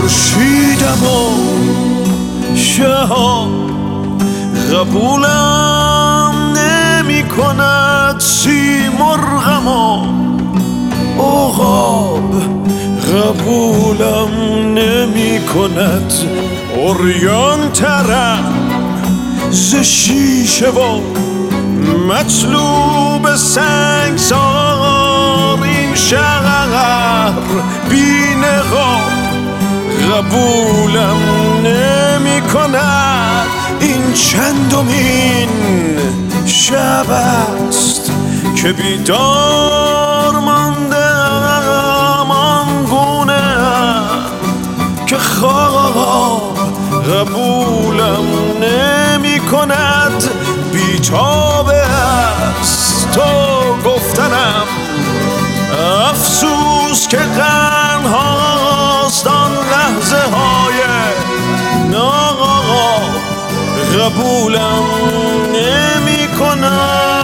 خورشیدم و شهاب قبولم نمی کند سیمرغم و عقاب قبولم نمی کند عریان ترم ز شیشه و مطلوب سنگسار این شهر بی نقاب قبولم نمی کند این چندمین شب است که بیدار ماندم آنگونه که خواب قبولم نمی کند بیتاب است تو گفتنم افسوس که قرن هاست آن لحظه های ناقاب قبولم نمی کند.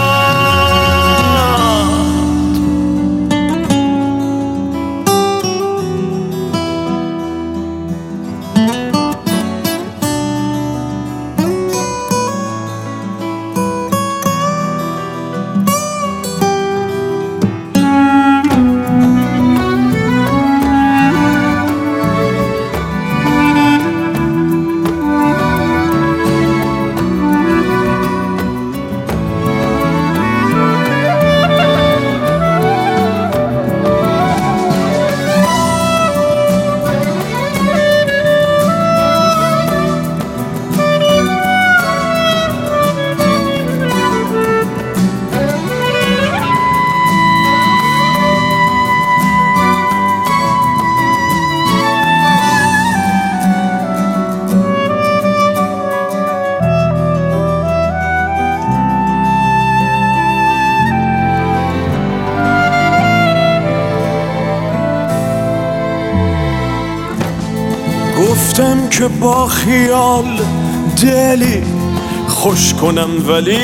گفتم که با خیال دلی خوش کنم ولی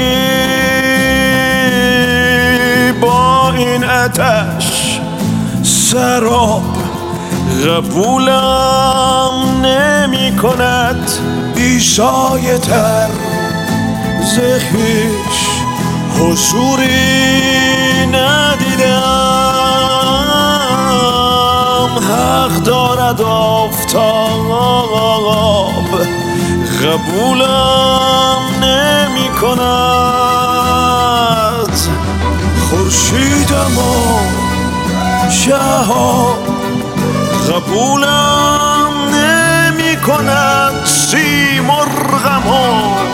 با این آتش سراب قبولم نمی کند بیسایه تر ز خویش حضوری ندیدم حق دارد آفتاب قبولم نمی کند خورشیدم و شهاب قبولم نمی کند سیمرغم و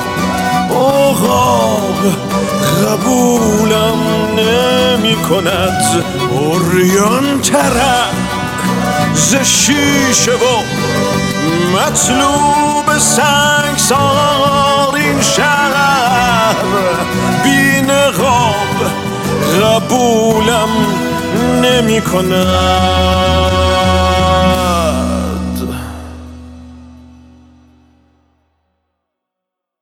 عقاب قبولم نمی کند عریان ترک ز شیشه و مطلوب سنگسار این شهر بی نقاب قبولم نمی کند.